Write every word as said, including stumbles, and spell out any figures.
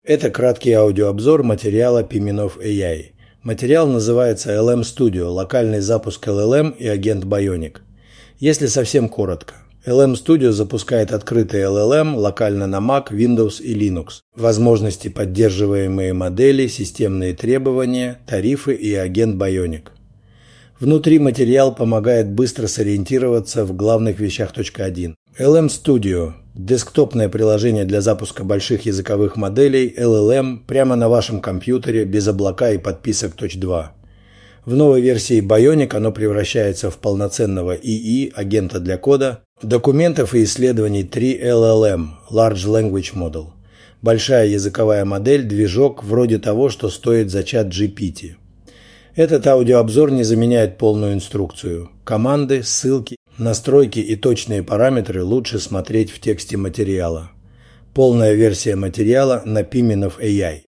Это краткий аудиообзор материала Piminov эй ай. Материал называется эл эм Studio, локальный запуск эл эл эм и агент Bionic. Если совсем коротко, эл эм Studio запускает открытый эл эл эм локально на Mac, Windows и Linux. Возможности, поддерживаемые модели, системные требования, тарифы и агент Bionic. Внутри материал помогает быстро сориентироваться в главных вещах. один. эл эм Studio – десктопное приложение для запуска больших языковых моделей эл эл эм прямо на вашем компьютере без облака и подписок. два. В новой версии Bionic оно превращается в полноценного ИИ, агента для кода, документов и исследований три эл эл эм – Large Language Model. Большая языковая модель, движок вроде того, что стоит за чат джи пи ти. Этот аудиообзор не заменяет полную инструкцию. Команды, ссылки, настройки и точные параметры лучше смотреть в тексте материала. Полная версия материала на Piminov эй ай.